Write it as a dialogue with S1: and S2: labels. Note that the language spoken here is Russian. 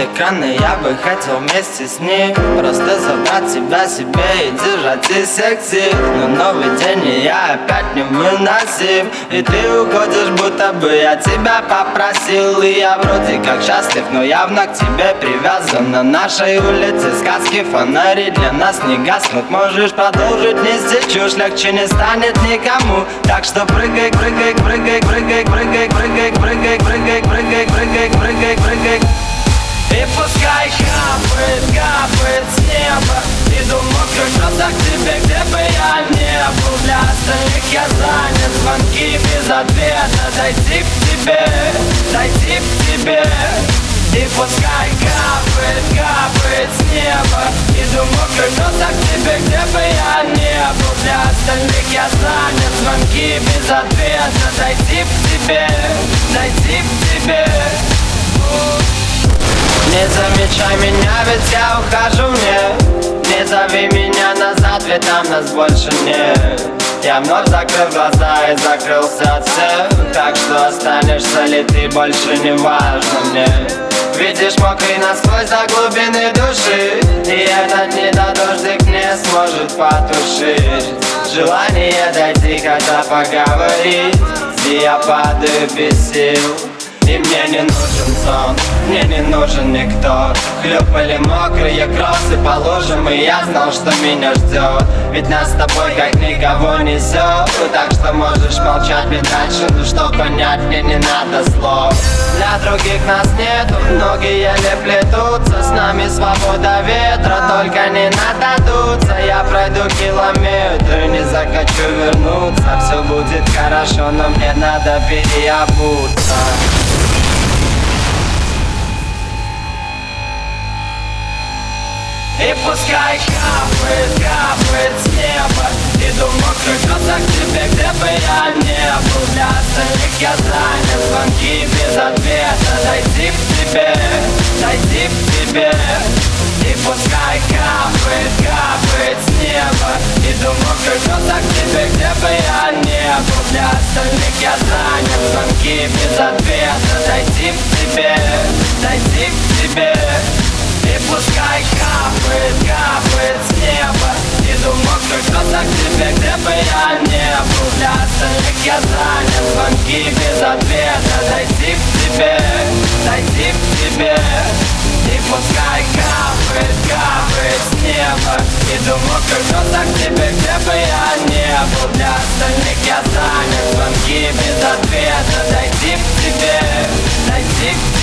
S1: экраны, я бы хотел вместе с ним просто забрать тебя себе и держать из секции. Но новый день, и я опять невыносим, и ты уходишь, будто бы я тебя попросил. И я вроде как счастлив, но явно к тебе привязан. На нашей улице сказки, фонари для нас не гаснут. Можешь продолжить нести чушь, легче не станет никому. Так что прыгай, прыгай, прыгай, прыгай, прыгай, прыгай, прыгай, прыгай, прыгай, прыгай, прыгай, прыгай. И пускай капает, капает с неба. Иду мокрый просто к тебе, где бы я не был. Для остальных я занят, звонки без ответа. Дойти к тебе, дойти к тебе. И пускай капает, капает с неба. Иду мокрый просто к тебе, где бы я не был. Для остальных я занят, звонки без ответа. Дойти к тебе, дойти к тебе. Не замечай меня, ведь я ухожу, не зови меня назад, ведь там нас больше нет. Я вновь закрыл глаза и закрылся от всех. Так что останешься ли ты, больше не важно мне. Видишь, мокрый насквозь до глубины души, и этот недодождик не сможет потушить желание дойти, когда поговорить. И я падаю без сил, и мне не нужен сон, мне не нужен никто. Хлюпали мокрые кроссы по лужам, и я знал, что меня ждет. Ведь нас с тобой как никого несет. Так что можешь молчать мне дальше, но что понять мне не надо слов. Для других нас нету, ноги еле плетутся. С нами свобода ветра, только не надо дуться. Я пройду километры, не захочу вернуться. Все будет хорошо, но мне надо переобуться. И пускай капает, капает с неба. Иду мокрый просто к тебе, где бы я не был. Для остальных я занят, звонки без ответа. Дойти к тебе, дойти к тебе. И пускай капает, капает с неба. Иду мокрый просто к тебе, где бы я не был. Для остальных я занят, звонки без ответа. Дойти к тебе, дойти к тебе. И пускай капает, капает с неба. Иду мокрый просто к тебе, где бы я не был. Для остальных я занят, звонки без ответа. Дойти к тебе, дойти к тебе. И пускай капает, капает с неба. Иду мокрый просто к тебе, где бы я не был. Для остальных я занят, звонки без ответа. Дойти к тебе, дойти к тебе.